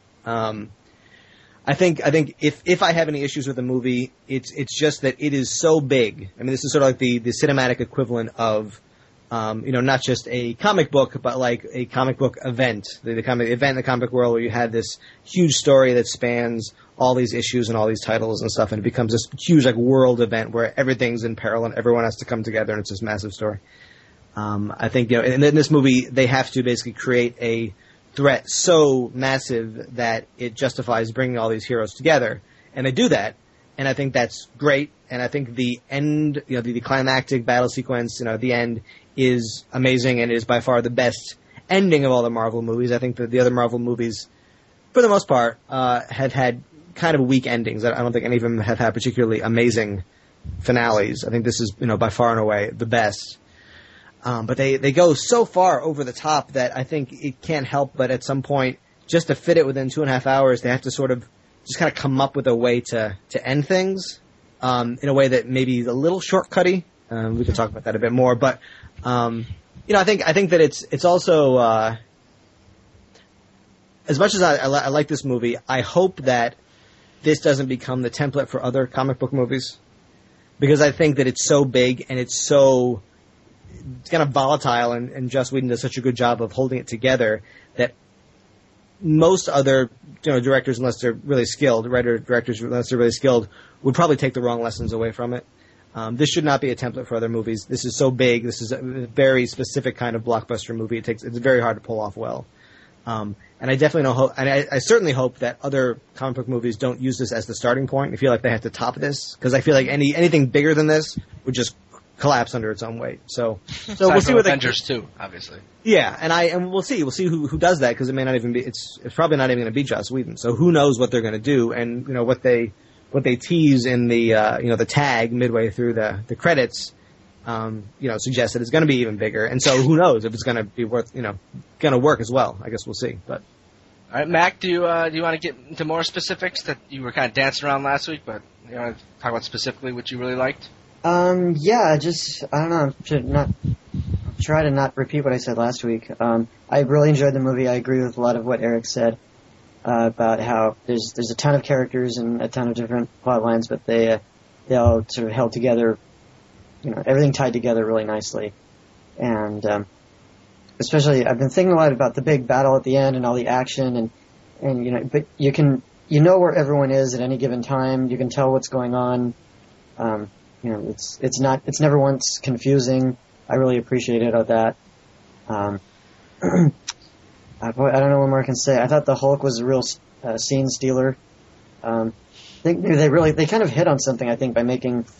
I think if I have any issues with the movie, it's just that it is so big. I mean, this is sort of like the cinematic equivalent of, not just a comic book, but like a comic book event. The comic event in the comic world where you had this huge story that spans all these issues and all these titles and stuff, and it becomes this huge like world event where everything's in peril and everyone has to come together and it's this massive story. I think, in this movie, they have to basically create a threat so massive that it justifies bringing all these heroes together, and they do that, and I think that's great. And I think the end, the climactic battle sequence, at the end is amazing, and it is by far the best ending of all the Marvel movies. I think that the other Marvel movies, for the most part, have had kind of weak endings. I don't think any of them have had particularly amazing finales. I think this is, by far and away the best. But they go so far over the top that I think it can't help but at some point, just to fit it within 2.5 hours, they have to sort of just kind of come up with a way to end things, in a way that maybe is a little shortcutty. We can talk about that a bit more, but, I think that it's also, as much as I like this movie, I hope that this doesn't become the template for other comic book movies, because I think that it's so big and it's kind of volatile, and Joss Whedon does such a good job of holding it together that most other directors, unless they're really skilled, directors, unless they're really skilled, would probably take the wrong lessons away from it. This should not be a template for other movies. This is so big. This is a very specific kind of blockbuster movie. It's very hard to pull off well. And I definitely I certainly hope that other comic book movies don't use this as the starting point. I feel like they have to top this, because I feel like anything bigger than this would just collapse under its own weight. So we'll see what Avengers 2, obviously. Yeah, and we'll see who does that, because it may not even be. It's probably not even going to be Joss Whedon. So who knows what they're going to do, and what they tease in the the tag midway through the credits, suggests that it's going to be even bigger. And so who knows if it's going to be going to work as well. I guess we'll see. But all right, Mac, do you want to get into more specifics that you were kind of dancing around last week, but you want to talk about specifically what you really liked? Yeah, I don't know, try to not repeat what I said last week. I really enjoyed the movie. I agree with a lot of what Eric said, about how there's a ton of characters and a ton of different plot lines, but they all sort of held together, everything tied together really nicely. And, especially, I've been thinking a lot about the big battle at the end and all the action and but you know where everyone is at any given time. You can tell what's going on. It's never once confusing. I really appreciated that. I don't know what more I can say. I thought the Hulk was a real scene stealer. I think they kind of hit on something, I think, by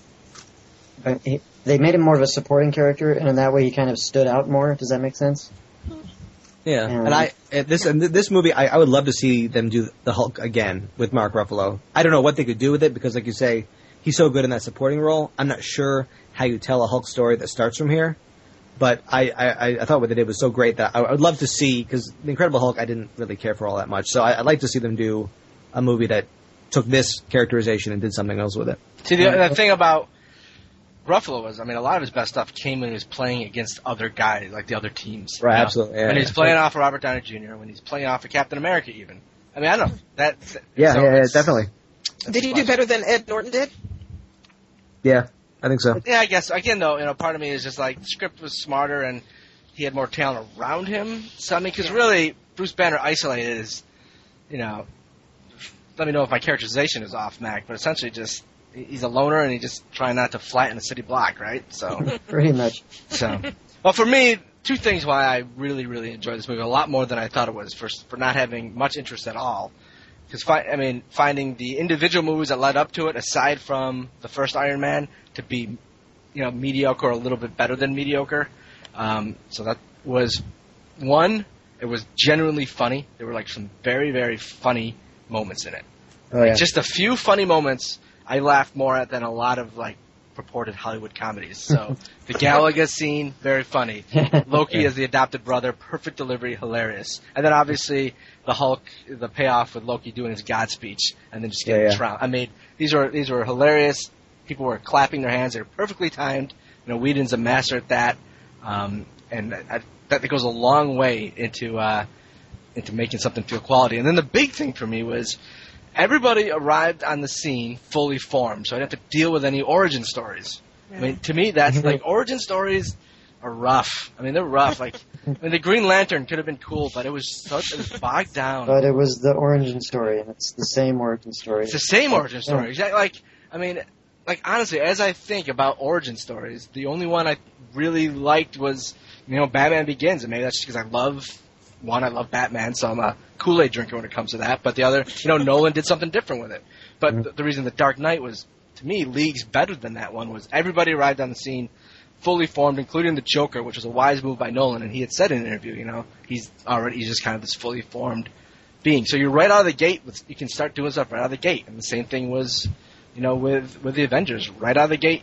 they made him more of a supporting character, and in that way he kind of stood out more. Does that make sense? Yeah, and this movie, I would love to see them do the Hulk again with Mark Ruffalo. I don't know what they could do with it, because like you say, he's so good in that supporting role. I'm not sure how you tell a Hulk story that starts from here, but I thought what they did was so great that I would love to see, because The Incredible Hulk I didn't really care for all that much, so I'd like to see them do a movie that took this characterization and did something else with it. See, the thing about Ruffalo was, a lot of his best stuff came when he was playing against other guys, like the other teams. Right, absolutely. Yeah, when he's playing off of Robert Downey Jr., when he's playing off of Captain America even. I don't know. Yeah, definitely. Did he do better than Ed Norton did? Yeah, I think so. Yeah, I guess. Again, though, part of me is just like the script was smarter and he had more talent around him. So, because really, Bruce Banner isolated is, let me know if my characterization is off, Mac, but essentially just, he's a loner and he's just trying not to flatten a city block, right? So pretty much. So, well, for me, two things why I really, really enjoyed this movie, a lot more than I thought it was, for not having much interest at all. Because, finding the individual movies that led up to it, aside from the first Iron Man, to be, mediocre or a little bit better than mediocre. So that was one. It was genuinely funny. There were some very, very funny moments in it. Oh, yeah. Just a few funny moments I laughed more at than a lot of purported Hollywood comedies. So the Galaga scene, very funny. Loki as the adopted brother, perfect delivery, hilarious. And then obviously the Hulk, the payoff with Loki doing his God speech and then just getting trounced. These were hilarious. People were clapping their hands. They were perfectly timed. Whedon's a master at that. And that goes a long way into making something feel quality. And then the big thing for me was everybody arrived on the scene fully formed, so I didn't have to deal with any origin stories. Yeah. To me, that's origin stories are rough. They're rough. The Green Lantern could have been cool, but it was bogged down. But it was the origin story, and it's the same origin story. It's the same origin story. Exactly. Honestly, as I think about origin stories, the only one I really liked was, Batman Begins, and maybe that's just because I love Batman, so I'm a Kool-Aid drinker when it comes to that. But the other, Nolan did something different with it. But the reason The Dark Knight was, to me, leagues better than that one was everybody arrived on the scene fully formed, including the Joker, which was a wise move by Nolan. And he had said in an interview, he's just kind of this fully formed being. So you're right out of the gate. You can start doing stuff right out of the gate. And the same thing was, with the Avengers, right out of the gate.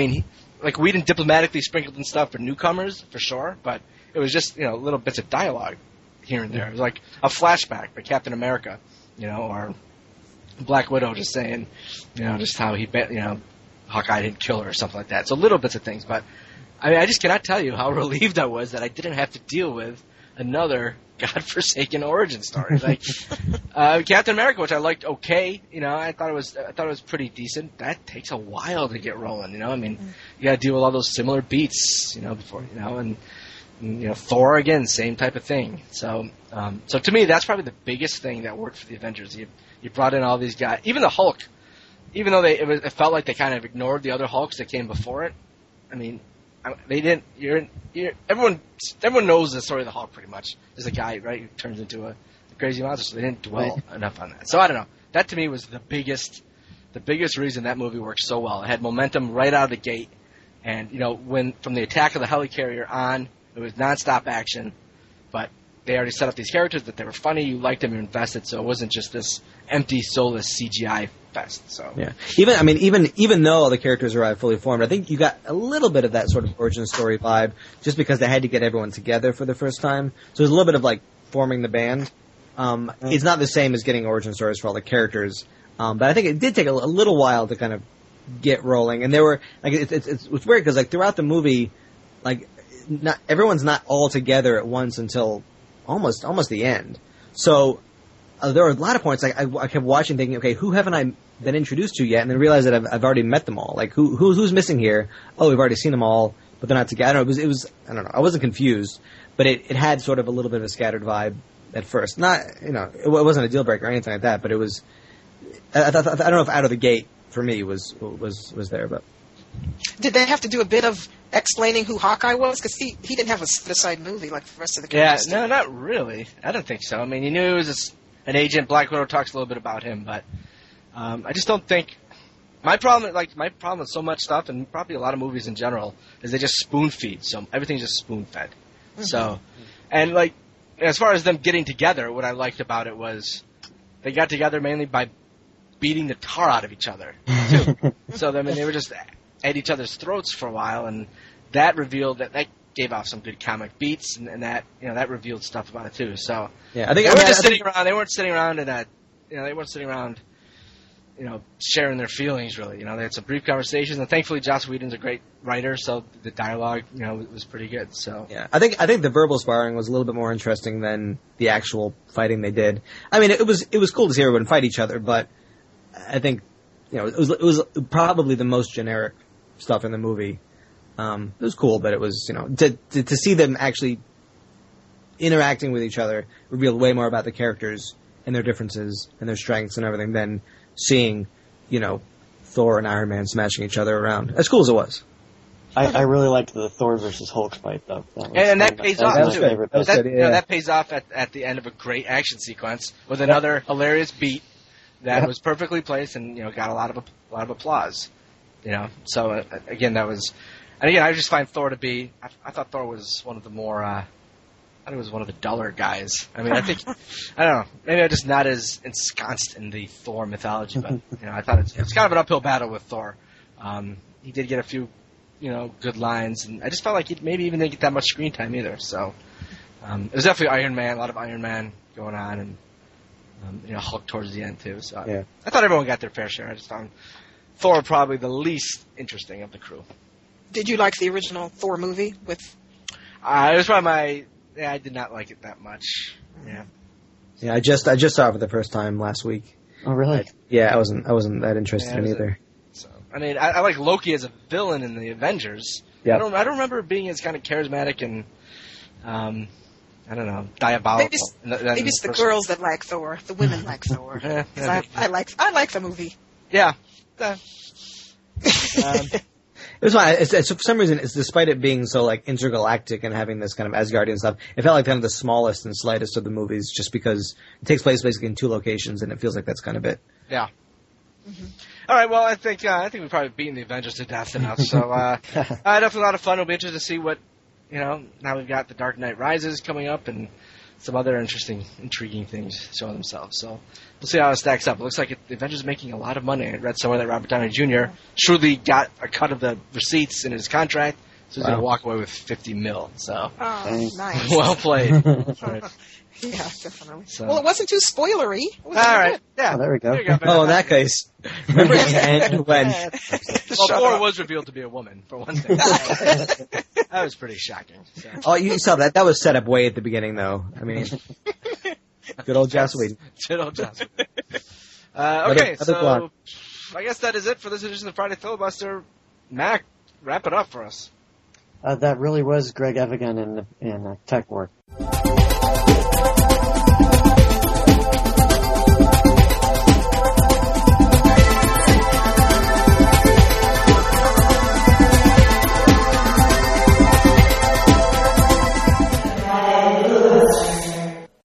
Whedon diplomatically sprinkled in stuff for newcomers, for sure, but it was just, little bits of dialogue here and there. It was like a flashback by Captain America, or Black Widow just saying, just how Hawkeye didn't kill her or something like that. So little bits of things, but I just cannot tell you how relieved I was that I didn't have to deal with another godforsaken origin story. Like Captain America, which I liked okay, I thought it was pretty decent. That takes a while to get rolling, I mean, you got to deal with all those similar beats, before, and Thor again, same type of thing. So to me, that's probably the biggest thing that worked for the Avengers. You brought in all these guys, even the Hulk. Even though it felt like they kind of ignored the other Hulks that came before it. I mean, they didn't. Everyone knows the story of the Hulk pretty much. There's a guy, right, who turns into a crazy monster. So they didn't dwell enough on that. So I don't know. That to me was the biggest reason that movie worked so well. It had momentum right out of the gate, and when from the attack of the helicarrier on, it was nonstop action. But they already set up these characters that they were funny. You liked them, you invested. So it wasn't just this empty, soulless CGI fest. So yeah, even though the characters arrived fully formed, I think you got a little bit of that sort of origin story vibe, just because they had to get everyone together for the first time. So there's a little bit of like forming the band. It's not the same as getting origin stories for all the characters, but I think it did take a little while to kind of get rolling. And there were like it's weird because like throughout the movie, like everyone's not all together at once until almost the end. So there were a lot of points like I kept watching, thinking, okay, who haven't I been introduced to yet? And then realized that I've already met them all. Like who's missing here? Oh, we've already seen them all, but they're not together. I don't know, it was I don't know. I wasn't confused, but it had sort of a little bit of a scattered vibe at first. Not it wasn't a deal breaker or anything like that, but it was. I don't know if out of the gate for me was there, but. Did they have to do a bit of explaining who Hawkeye was? Because he didn't have a set-aside movie like the rest of the cast. Yeah, no, not really. I don't think so. I mean, you knew he was an agent. Black Widow talks a little bit about him, but I just don't think my problem with so much stuff, and probably a lot of movies in general, is they just spoon feed. So everything's just spoon fed. Mm-hmm. So, and like as far as them getting together, what I liked about it was they got together mainly by beating the tar out of each other too. So I mean, they were just at each other's throats for a while, and that revealed that gave off some good comic beats, and that that revealed stuff about it too. So yeah, I think they weren't just sitting around. They weren't sitting around and they weren't sitting around, sharing their feelings really. They had some brief conversations, and thankfully Joss Whedon's a great writer, so the dialogue was pretty good. So yeah, I think the verbal sparring was a little bit more interesting than the actual fighting they did. I mean, it was cool to see everyone fight each other, but I think it was probably the most generic stuff in the movie. It was cool, but it was, to see them actually interacting with each other revealed way more about the characters and their differences and their strengths and everything than seeing, Thor and Iron Man smashing each other around. As cool as it was. I really liked the Thor versus Hulk fight, though. That pays off, too. That pays off at the end of a great action sequence with another hilarious beat that was perfectly placed and, got a lot of applause. So again, that was, and again, I just find Thor to be. I thought Thor was one of the more. I thought he was one of the duller guys. I mean, I think I don't know. Maybe I'm just not as ensconced in the Thor mythology, but I thought it's kind of an uphill battle with Thor. He did get a few, good lines, and I just felt like he maybe even didn't get that much screen time either. So it was definitely Iron Man, a lot of Iron Man going on, and Hulk towards the end too. So yeah. I thought everyone got their fair share. I just found Thor probably the least interesting of the crew. Did you like the original Thor movie with? It was probably I did not like it that much. Yeah. Yeah, I just saw it for the first time last week. Oh, really? I wasn't that interested in either. So I mean, I like Loki as a villain in the Avengers. Yeah. I don't remember it being as kind of charismatic and I don't know, diabolical. Maybe it's the girls that like Thor. The women like Thor. I like the movie. Yeah. It was fine. For some reason, despite it being so like intergalactic and having this kind of Asgardian stuff, it felt like kind of the smallest and slightest of the movies, just because it takes place basically in 2 locations, and it feels like that's kind of it. Yeah. Mm-hmm. All right. Well, I think we've probably beaten the Avengers to death enough. So definitely a lot of fun. It'll be interesting to see what now we've got The Dark Knight Rises coming up and some other intriguing things showing themselves. So we'll see how it stacks up. It looks like the Avengers are making a lot of money. I read somewhere that Robert Downey Jr. shrewdly got a cut of the receipts in his contract, So he's going to walk away with $50 million. So Oh, Thanks. nice. well played. Right. Yeah, definitely. So- Well, it wasn't too spoilery. It was All really right. good. Yeah. Oh, there we go. There you go, Ben. Oh, in that case, remember and when? Yeah. Well, Shut Thor up. was revealed to be a woman, for one thing. That was pretty shocking. So. Oh, you saw that. That was set up way at the beginning, though. I mean, good old Joss Whedon. Good old Joss. Okay, Another so block. I guess that is it for this edition of Friday Filibuster. Mac, wrap it up for us. That really was Greg Evigan in Tech Work.